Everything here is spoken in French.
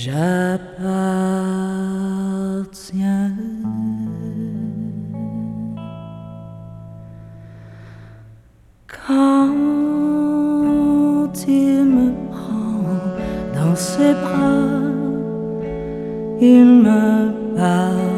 j'appartiens. Quand il me prend dans ses bras, il me parle